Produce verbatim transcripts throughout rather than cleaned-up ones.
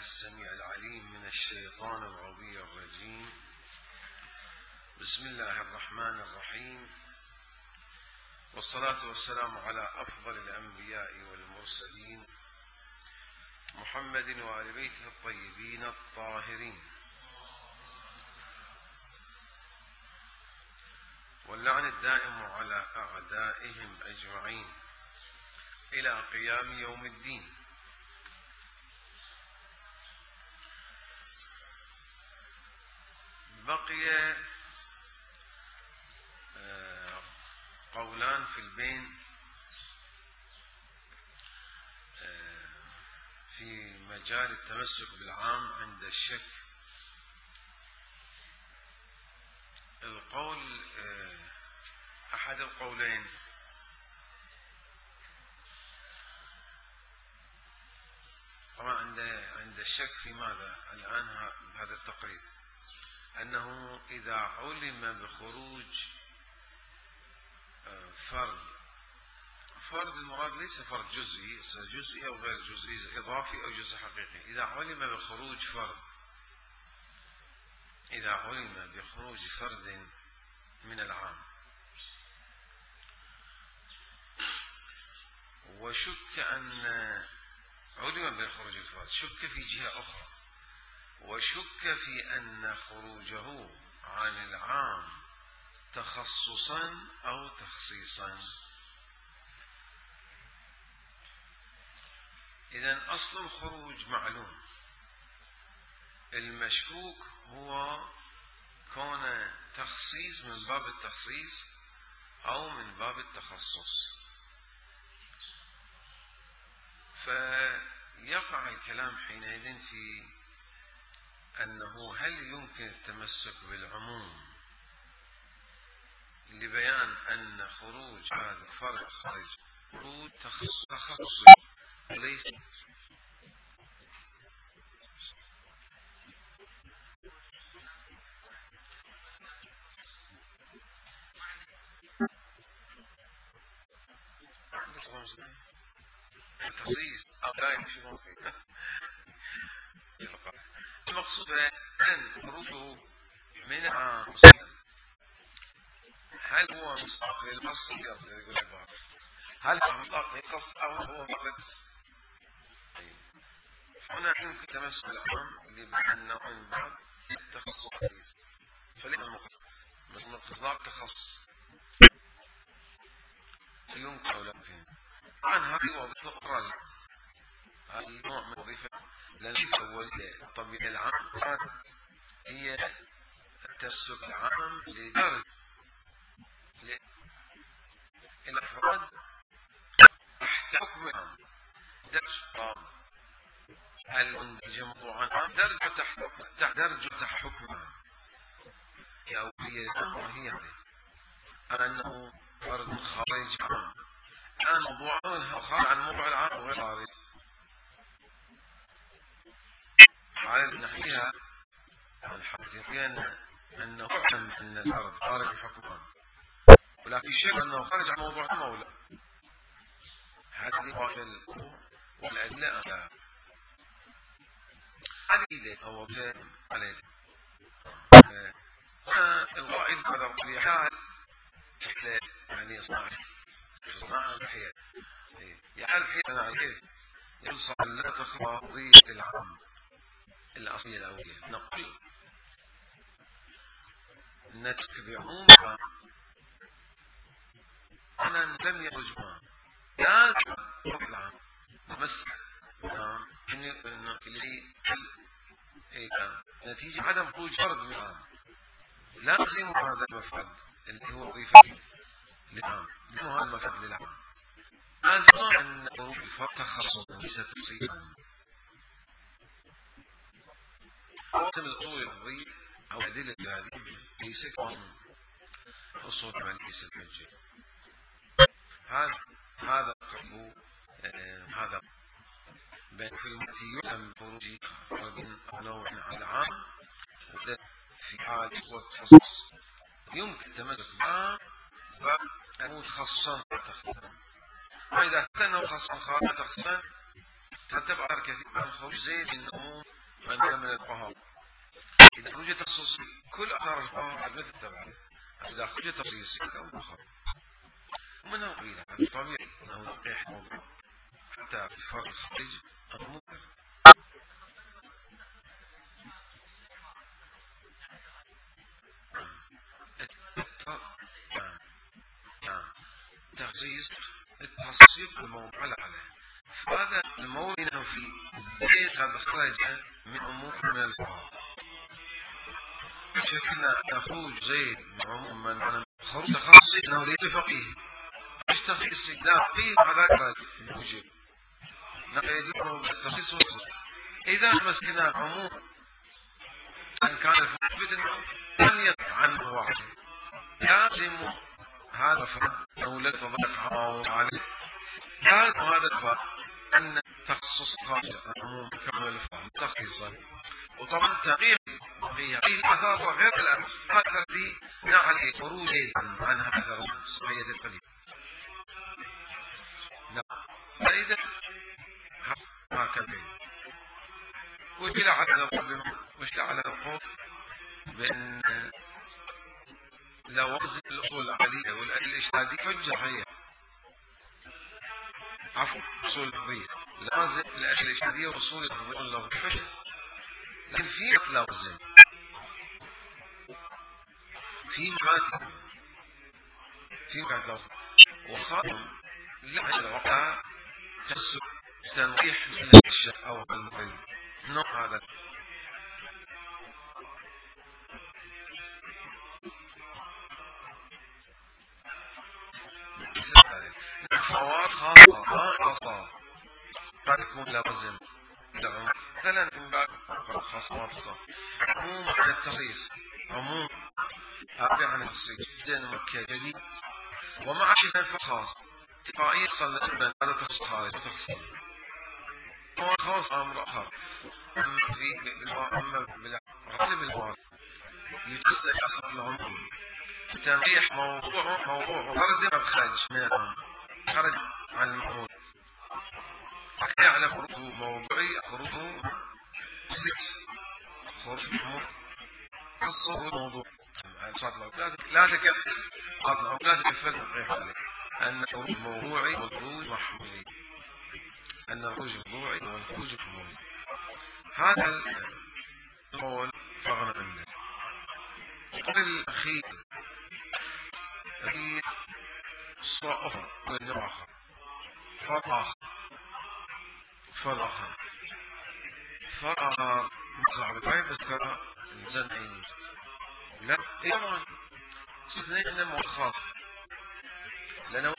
السميع العليم من الشيطان العظيم الرجيم. بسم الله الرحمن الرحيم، والصلاة والسلام على أفضل الأنبياء والمرسلين محمد وآل بيته الطيبين الطاهرين، واللعن الدائم على أعدائهم أجمعين إلى قيام يوم الدين. بقي قولان في البين في مجال التمسك بالعام عند الشك. القول أحد القولين طبعا عند عند الشك في ماذا الآن هذا التقرير، أنه إذا علم بخروج فرد فرد المراد ليس فرد جزئي جزئي أو غير جزئي، إضافي أو جزء حقيقي. إذا علم بخروج فرد إذا علم بخروج فرد من العام وشك أن علم بخروج الفرد، شك في جهة أخرى، وشك في أن خروجه عن العام تخصصا أو تخصيصا. إذن أصل الخروج معلوم، المشكوك هو كون تخصيص من باب التخصيص أو من باب التخصص. فيقع الكلام حينئذ في أنه هل يمكن التمسك بالعموم لبيان أن خروج هذا الفرد خارج خروج تخصصي وليس تخصيص أو لا يمكن. المقصود أن خروجه من عام هل هو مصداق للقص يقول البعض، هل هو مصداق للقص أو هو مقص؟ هنا يمكن تمسك العام لبيان نوع من بعض التخصص، فليس مصداق تخصص يمكن أو لا يمكن. طبعا هذه وظيفة أخرى، هذه نوع من وظيفة الوظيفة الطبيعية العام هي التمسك العام لدرجة الأفراد تحت حكم العام، درجة المندرجة موضوعا درجة تحت درجة تحت حكم العام أو هي وهي هذه أنه فرد خارج عام. الآن موضوعه خارج عن موضوع العام وغير خارج حال نحكيها عن حقيقيا أنه يعلم أن الفرد خارج حكم العام، ولكن شك أنه خارج عن موضوع العام أو لا. هذه واحدة والأدلة على عليه أو فهم عليه. القائل هذا القول حال يعني صناعة صناعة الحياة يحل الحياة عليه يوصل لا تخفى قضية العام الأصلية الأولية. نقول نتك بعمومها أنا لم يخرج معه لازم يطلع بس إنه اللي نتيجة عدم خروج فرد من العام لازم هذا المفرد اللي هو وظيفة للعام، لازم هذا المفرد للعام، لازم أن الفرد تخصص ليس تخصيصا. قسم الأصول الأرضية أو أدلة هذه ليس كون أصول ليس الحجة. هذا هذا قبل هذا بين في التي يعلم بخروج فرد أو نوع على العام في حال والتخصص يمكن التمسك بها فهو تخصصا تخصصا، وإذا كان تخصصا خارج تخصصا ترتب على كثير من خروج زيد النمو من من الفهام. إذا خرج تخصيصي كل أثار الفهام مثل تبعه، إذا خرج تخصيصي كم آخر ومنها طويلة طبيعي أنه يقيح موضوع حتى في فرق الخارج النمو. تخصيص التصريف الموضوع عليه، فهذا الموضوع في زيد قد خرج من عموم من الفهام. شكلنا خروج زيد من عموم من خروج تخصصي انه ليس فقيه مش تخصيصي لا فقيه هذاك يوجب يدل بالتخصيص والصدق. اذا مسكنا عموم ان كان المثبت انه لم يقع عنه واحد لازم هذا فرد او لا تضيق عليه، لازم هذا الفرد ان تخصص خارج عموم كامل الفهم تخصيصا. وطبعا تغيير في اثار غير الاثر الذي نعي خروج عن هذا صحية القليل. نعم فإذا هكذا وش لا على القول وش لا على القول بأن لوازم الأصول العقلية والإجتهادية حجة هي عفوا أصول الفقهية لازم الإجتهادية وأصول الفقهية حجة، لكن في لوازم في مكان في مكان لوازم وصار لا الوقع تسوء تنويح من الشيء أو المعلم نوع هذا فوات خاصة خاصة قد تكون لازم مثلا من باب خاصة خاصة عموم عن التخصيص عموم أبي عن التخصيص جدا مكجري ومع شيء فخاص تقائيا صلنا هذا تخصيص خارج وتخصيص هو خاص أمر آخر أما في أما بالغالب الموارد يجسد أصل العموم تنقيح موضوع موضوع ورد خارج من العموم خرج عن المعمول على خروجه موضوعي خروجه خصيص خروج معمول خصه موضوع لا تكفل لا تكفل عليه أن الخروج موضوعي والخروج محمولي أن الخروج موضوعي والخروج محمولي. هذا القول فغنى عنه. القول الأخير الأخير صورة أخرى من نوع آخر فرق آخر فرق آخر فرق آخر صعب كيف أذكر الإنسان عيني لا طبعا استثنين أنه مؤخر لأنه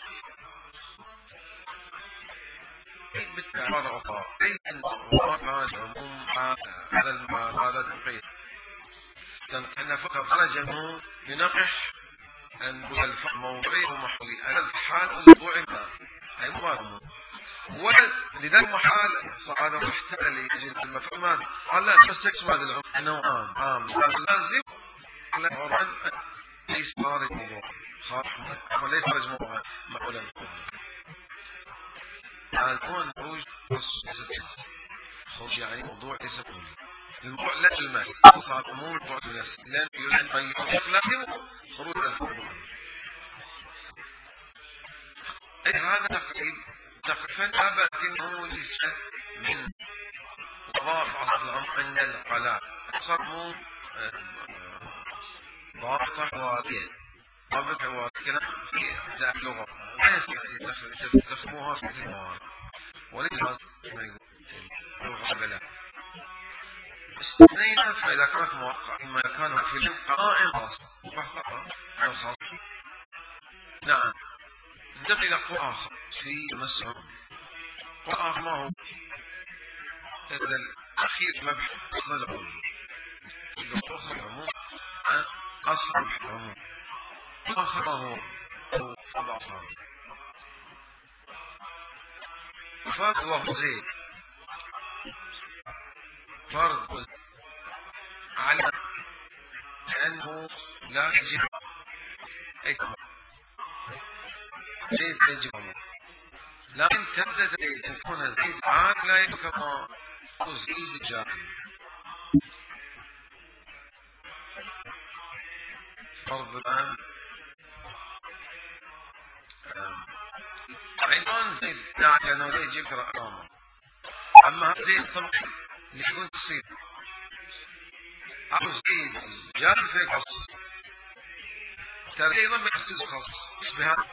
بالتعبير أخرى أي أن وقع عموم هذا هذا التنقيح أن فقط خرج منه لنقح أن الموضوعي ومحولي أنا الحال الموضوعي ما أي مبارم ولذلك محال صعد محتل ليجي المفهوم هذا قال لا تستكس هذا العموم أنه عام عام لازم لا عرفا ليس خارج موضوع خارج وليس خارج موضوع معولا لازمون خروج خروج يعني موضوع ليس كلي الموضوع لا الماس صار عموم موضوع الناس لأن يلعن فيوصف لازم خروج الموضوع. أي هذا تقريب تقريبا لكنه ليس من وظائف أصل العمر عند العقلاء صار ضابطة حوارية ضابطة حوارية كلام في أداء اللغة لا يستخدموها في مثل الموارد وليس اللغة بلا استثنينا فإذا كانت موقع إما كان في قائم خاص فقط الخاص نعم ننتقل إلى قول آخر في مسعود قول آخر ما هو إذا الأخير مبحث أصل العموم الأخر العموم عن أصل العموم آخر هو فرض آخر فرض وزيد فرض وزيد على أنه لا يجب إكمال زيد يجب لكن تبدأ أن يكون زيد عاد لا يكون زيد جاهل. فرض الآن عنوان زيد نعم أنه لا يجيب رقم، أما زيد طبعا اللي يكون بسيط أو زيد جاهل في القص ترى أيضا بيخصيص خاص بهذا.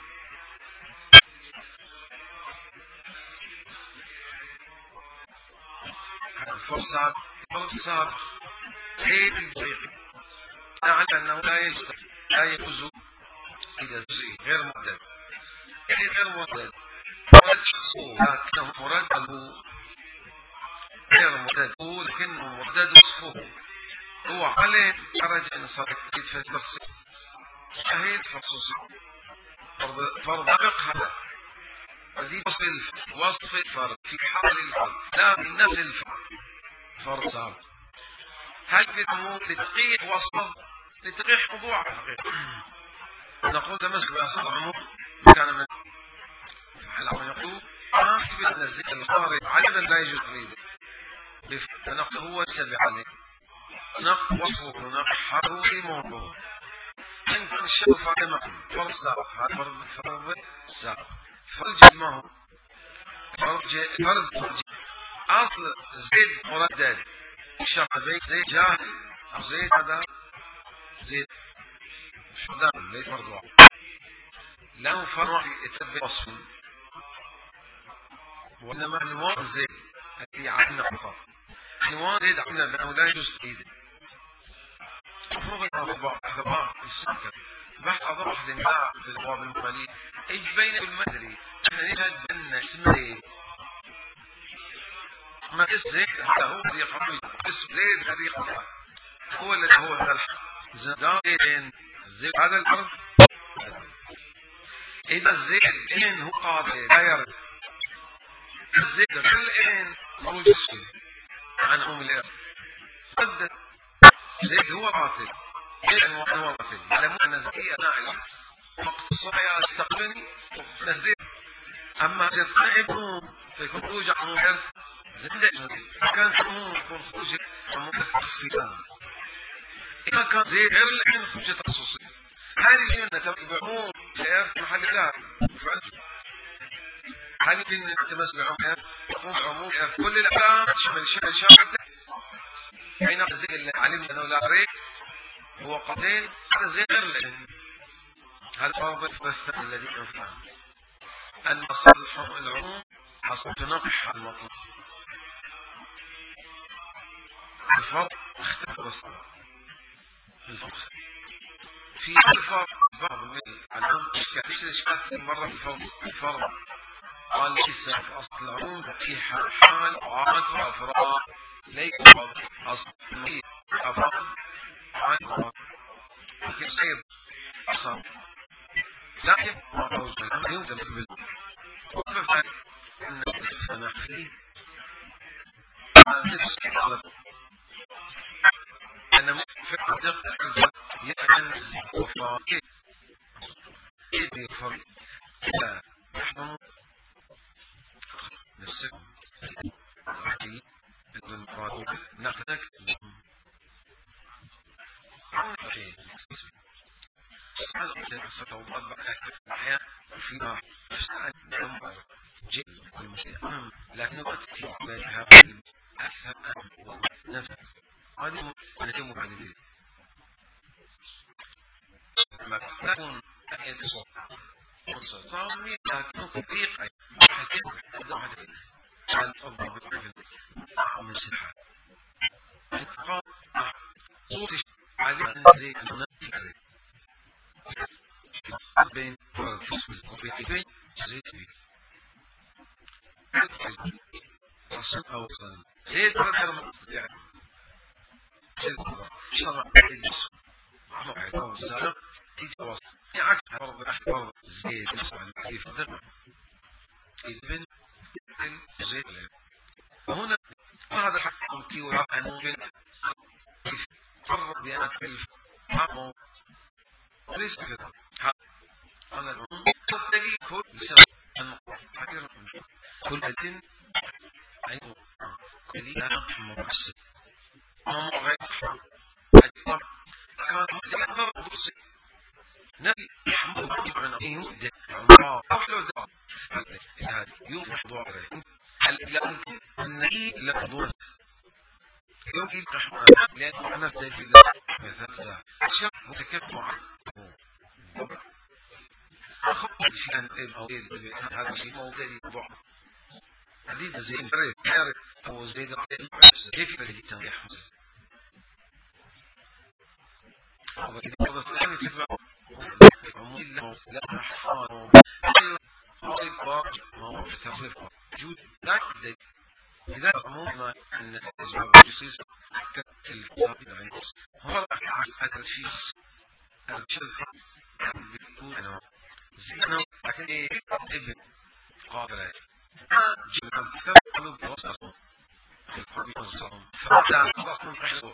الفرصات فرصات زيد الجيقي نعم أنه لا يجب لا يجوز إذا زيد غير مدد غير مدد مرد شخصه لكنه مرد له غير مدد لكنه مدد وصفه هو عليه خرج إن صار يتفيد في التخصيص شهيد خصوصي فرض فقه هذا دي وصف وصف الفرد في حال الفرد لا من نفس الفرد فرض صار هل في الأمور لتقيح وصف لتقيح موضوع الحقيقة نقول تمسك بأصل العموم كان من العمل يقول ما أثبت أن الزيت الخارج عددا لا يجوز تقليده فنقل هو السبع عليه نقل وصفه نقل حروري موضوع إن كان الشرف على مقام فرض سابق هذا فرض فرض سابق فرض جد ما هو فرض فرض أصل زيد مردد الشرط بيت زيد جاهل أو زيد هذا زيد شو ده ليس مرضوع له فرع يتبع وصف وإنما عنوان زيد التي عنا فقط عنوان زيد عنا لأنه لا يجوز تقييده مفروض أضباء أضباء السكر بحث أضباء النساء في الأبواب المالية إيش بين المدري احنا نشهد بأن اسم زيد ما اسم زيد هذا هو الذي يقوي اسم زيد الذي يقوي هو الذي هو هذا زيدين زيد هذا الأرض إذا الزيد إن هو قابل لا يرد الزيد بالإن خروج الشيء عن أم الإرث قد زيد هو قاتل زيد هو قاتل يعلمون أن زيد نائلة وقت الصحية تقبلني الزيد أما زيد ابنه فيكون خروج عن أم الإرث زيد كان ابنه يكون خروج عن أم الإرث تخصيصا إذا كان زيد غير الإن خروج تخصيصي هذه اليوم نتبعون الإرث محل ذلك هل يمكن أن تمس بعموم تقوم بعموم كل الأحكام تشمل شمل شاهد حين زي اللي علمنا أنه لا ريك هو قتيل هذا زي غير العلم هذا فرض الثاني الذي ينفعه أن صلح العموم حصل تنقح المطلوب الفرق اختلف الصلاة الفرق في الفرق بعض من العلم كثير إشكال مرة الفرق الفرق قال ليس في أصل العموم في حال وعاد وأفراد ليس أصل أفراد وعاد وأفراد لكن سيد أصل لا يبقى موجود يوجد في البلد وففت أن الفنحي أنا مفكر دقة يأنس وفاقه إذن فرق لا يحضن نفسكم وحكي أن المفاضل نحتاج عن شيء سأل ستوضع الأحياء فيما سأل نمبر جيد والمستقام لكنه قد تتبع بها أفهم نفسه هذه نتم بعد ذلك ما تكون يتصور وستعمل لكن طريقة حكيم ضعف كان أفضل بالعفل من سحة فقال صوت علي أن زي المنافق بين فرد وبين زيت بي أصل أو صل زيت فرد يعني زيت صنع الجسم موعد أو السلام تتواصل يعني فرد أحفظ زيت نسمع كيف ذنب ابن زيت وهنا هذا حكم تيوه عن ممكن فرد بأن الفهم وليس كذا أنا العموم دليل كل سبب كل دين أيضا كل لا محسن ما غير أيضا كان يقدر يدرس نبي يحمل عن يمد عمره أحلى دار هذا يوم حضوره هل لا يمكن النبي لا حضوره يمكن رحمة لأنه أنا زي الله مثلا شيء متكلم عنه أخذت في أن أو هذا الشيء موضوع موضوع حديث زي فريق حارق أو زي كيف بدي تنجح هذا إذا قدرت أن تتبع عمول له لا حفاظ ما هو في تغيير وجود لا يدري إذا عموما أن الأسباب الجسيس الفساد عن هو هذا الشيء هذا الشيء بيكون أنا زين لكن ابن قابل جمع كثر قالوا بوصف القبيل والصوم فلا تصنع رحلة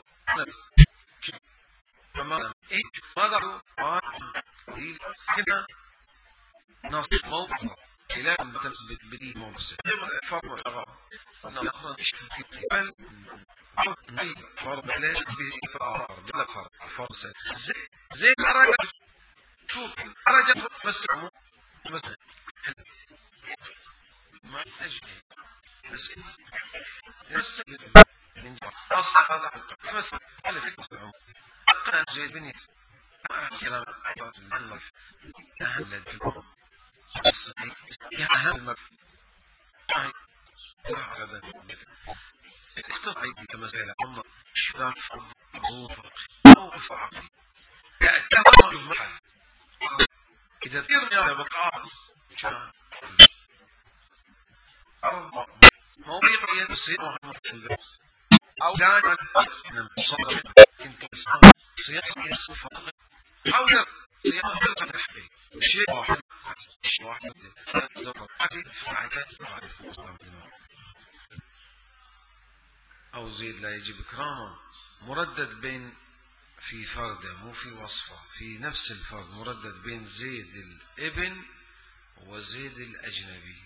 فما إيه ماذا قال كنا نصيب موقع إلى أن بتثبت بدي موقع فرق الغرب نخرج في بل ني فرق ليس بإفرار بلا فرق فرصة زي زي الرجل شوف الرجل مسعمو مسعمو ما أجل بس بس من أصل هذا بس أنا في مسعمو أنا جاي بني كلام الله أهل الدين يا أهل المكان هذا اختار عيدي كمسألة الله شاف ضوطك أو أفعقي يأتي المحل إذا تيرني على بقاء شاف الله موضيع يتصير محمد أو كان صدق كنت سياسي الصفة حول سياسة الحقيقة شيء واحد شيء واحد أو زيد لا يجب إكرامه مردد بين في فرده مو في وصفه في نفس الفرد مردد بين زيد الابن وزيد الأجنبي.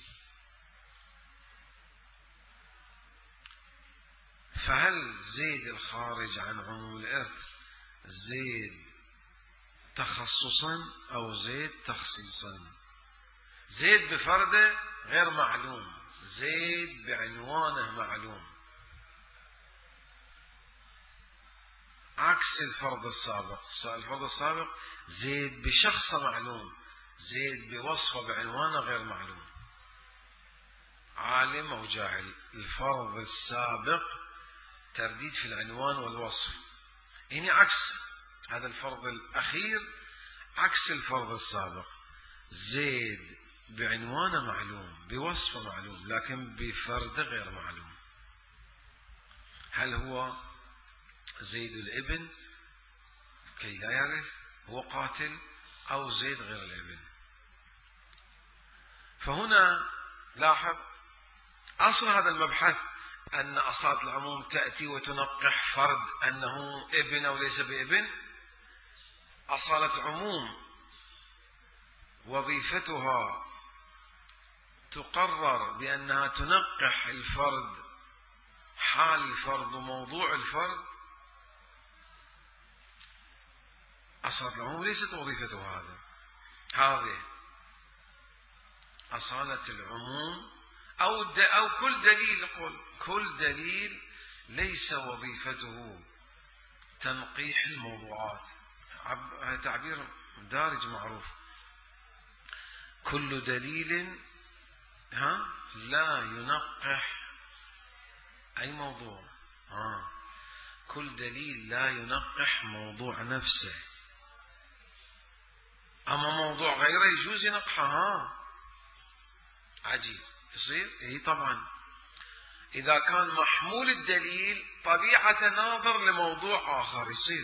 فهل زيد الخارج عن عموم الإرث زيد تخصصا أو زيد تخصيصا؟ زيد بفرده غير معلوم، زيد بعنوانه معلوم، عكس الفرض السابق. الفرض السابق زيد بشخصه معلوم، زيد بوصفه بعنوانه غير معلوم، عالم أو جاهل. الفرض السابق ترديد في العنوان والوصف، يعني عكس هذا الفرض الأخير عكس الفرض السابق. زيد بعنوانه معلوم بوصفه معلوم لكن بفرده غير معلوم. هل هو زيد الابن كي لا يعرف هو قاتل أو زيد غير الابن؟ فهنا لاحظ أصل هذا المبحث أن أصالة العموم تأتي وتنقح فرد أنه ابن أو ليس بابن. أصالة عموم وظيفتها تقرر بأنها تنقح الفرد حال الفرد وموضوع الفرد. أصالة العموم ليست وظيفتها هذا. هذه أصالة العموم أو أو كل دليل قل كل دليل ليس وظيفته تنقيح الموضوعات. هذا تعبير دارج معروف. كل دليل ها لا ينقح أي موضوع. ها كل دليل لا ينقح موضوع نفسه، أما موضوع غيره يجوز ينقحها. عجيب يصير إيه طبعا إذا كان محمول الدليل طبيعة ناظر لموضوع آخر يصير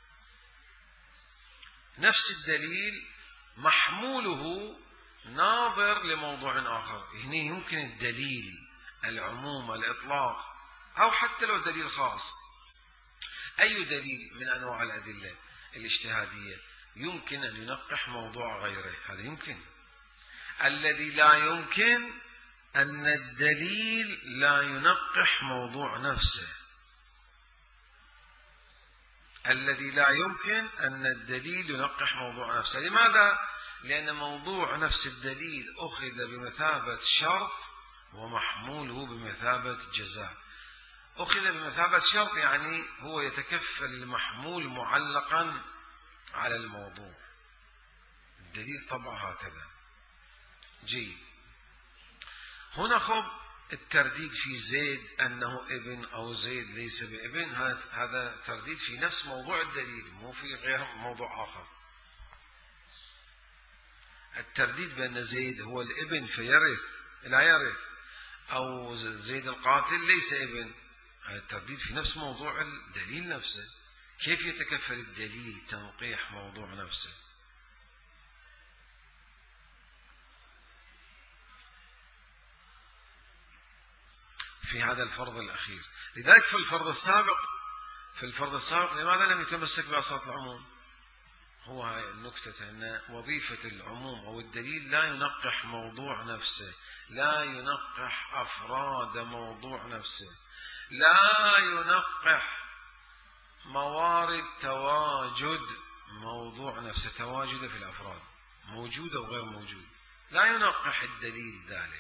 نفس الدليل محموله ناظر لموضوع آخر. هنا يمكن الدليل العموم الإطلاق أو حتى لو دليل خاص، أي دليل من أنواع الأدلة الاجتهادية يمكن أن ينقح موضوع غيره. هذا يمكن الذي لا يمكن أن الدليل لا ينقح موضوع نفسه. الذي لا يمكن أن الدليل ينقح موضوع نفسه. لماذا؟ لأن موضوع نفس الدليل أخذ بمثابة شرط ومحموله بمثابة جزاء. أخذ بمثابة شرط يعني هو يتكفل المحمول معلقا على الموضوع. الدليل طبعا هكذا. جيد. هنا خب الترديد في زيد أنه ابن أو زيد ليس بابن، هذا ترديد في نفس موضوع الدليل، مو في غير موضوع آخر. الترديد بأن زيد هو الابن فيرث لا يرث، أو زيد القاتل ليس ابن، هذا الترديد في نفس موضوع الدليل نفسه. كيف يتكفل الدليل تنقيح موضوع نفسه؟ في هذا الفرض الأخير. لذلك في الفرض السابق في الفرض السابق لماذا لم يتمسك بأصالة العموم؟ هو هاي النكتة، أن وظيفة العموم أو الدليل لا ينقح موضوع نفسه، لا ينقح أفراد موضوع نفسه، لا ينقح موارد تواجد موضوع نفسه، تواجد في الأفراد موجود أو غير موجود، لا ينقح الدليل ذلك.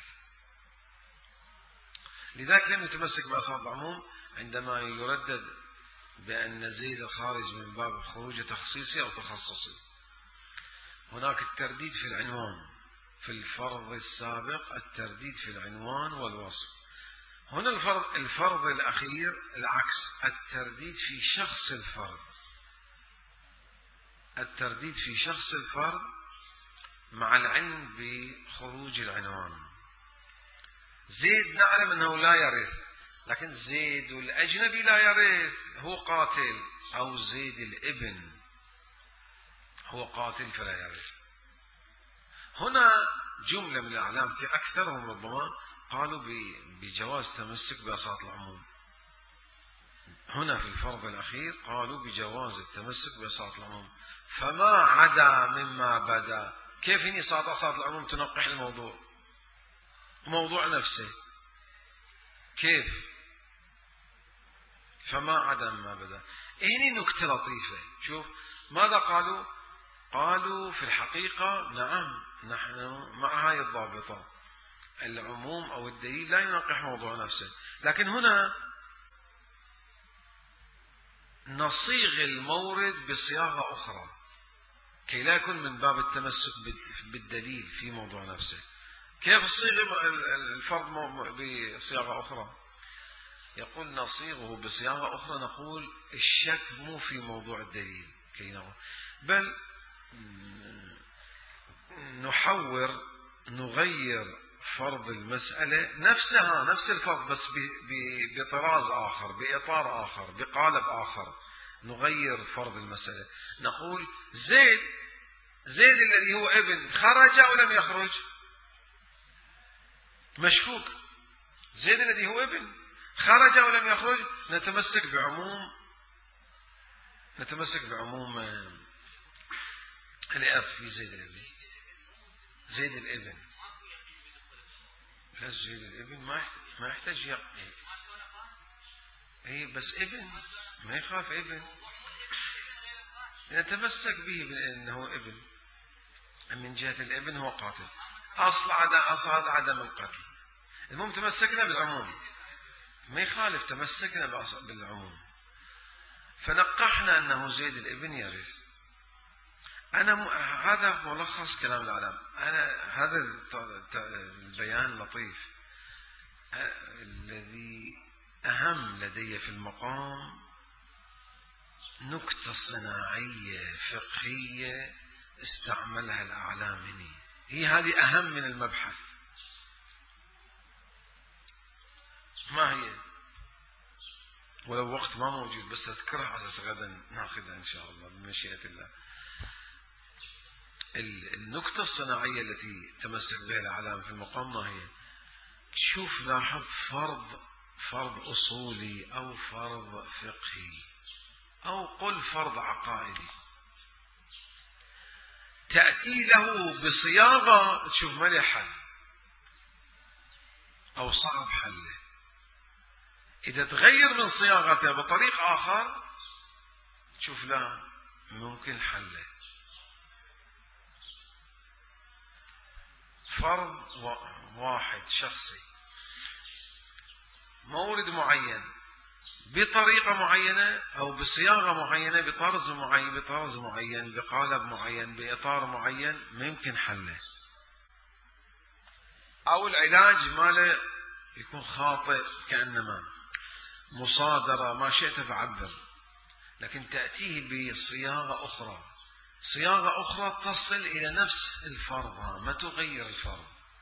لذلك لم يتمسك بأصالة العموم عندما يردد بأن زيد خارج من باب خروج تخصيصي أو تخصصي. هناك الترديد في العنوان في الفرض السابق، الترديد في العنوان والوصف. هنا الفرض الفرض الأخير العكس، الترديد في شخص الفرد، الترديد في شخص الفرد مع العلم بخروج العنوان. زيد نعلم أنه لا يرث، لكن زيد الأجنبي لا يرث، هو قاتل، أو زيد الابن هو قاتل فلا يرث. هنا جملة من الأعلام أكثرهم ربما قالوا بجواز تمسك بأصالة العموم. هنا في الفرض الأخير قالوا بجواز التمسك بأصالة العموم، فما عدا مما بدا. كيف إني صارت أصالة العموم تنقح الموضوع موضوع نفسه؟ كيف؟ فما عدا مما بدا. هنا نكتة لطيفة. شوف ماذا قالوا؟ قالوا في الحقيقة نعم نحن مع هاي الضابطة، العموم أو الدليل لا ينقح موضوع نفسه، لكن هنا نصيغ المورد بصياغة أخرى كي لا يكون من باب التمسك بالدليل في موضوع نفسه. كيف الصيغ الفرض بصياغة أخرى؟ يقول نصيغه بصياغة أخرى، نقول الشك مو في موضوع الدليل كي نقول، بل نحور نغير فرض المسألة نفسها نفس الفرض بس بطراز آخر، بإطار آخر، بقالب آخر. نغير فرض المسألة، نقول زيد زيد الذي هو ابن خرج أو لم يخرج؟ مشكوك. زيد الذي هو ابن خرج أو لم يخرج؟ نتمسك بعموم نتمسك بعموم الإرث في زيد الابن. زيد الابن لا زيد الابن ما ما يحتاج يقضي، اي بس ابن ما يخاف ابن، نتمسك به بأنه ابن. من جهة الابن هو قاتل، أصل عدم أصل عدم القتل. المهم تمسكنا بالعموم، ما يخالف تمسكنا بالعموم، فنقحنا أنه زيد الابن يرث. أنا م... هذا ملخص كلام العلم. أنا هذا البيان لطيف. الذي أهم لدي في المقام نكتة صناعية فقهية استعملها الأعلام هنا، هي هذه أهم من المبحث. ما هي؟ ولو وقت ما موجود بس أذكرها على أساس غدا ناخذها إن شاء الله بمشيئة الله. النكتة الصناعية التي تمسك بها الأعلام في المقام ما هي؟ شوف لاحظ فرض فرض أصولي أو فرض فقهي أو قل فرض عقائدي، تأتي له بصياغة تشوف ما له حل أو صعب حله. إذا تغير من صياغته بطريق آخر تشوف لا ممكن حله. فرض واحد شخصي مورد معين بطريقة معينة أو بصياغة معينة بطرز معين بطرز معين بقالب معين بإطار معين ممكن حله، أو العلاج ماله يكون خاطئ كأنما مصادرة ما شئت فعبر، لكن تأتيه بصياغة أخرى، صياغة أخرى تصل إلى نفس الفرض ما تغير الفرض،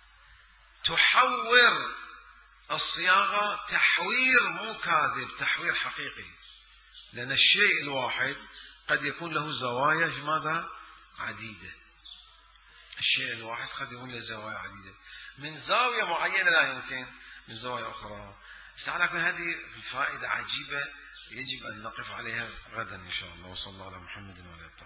تحور الصياغة تحوير مو كاذب، تحوير حقيقي، لأن الشيء الواحد قد يكون له زوايا ماذا عديدة، الشيء الواحد قد يكون له زوايا عديدة من زاوية معينة لا يمكن من زوايا أخرى. سألكم هذه الفائدة عجيبة يجب أن نقف عليها غدا إن شاء الله. وصلى الله على محمد وعلى آله.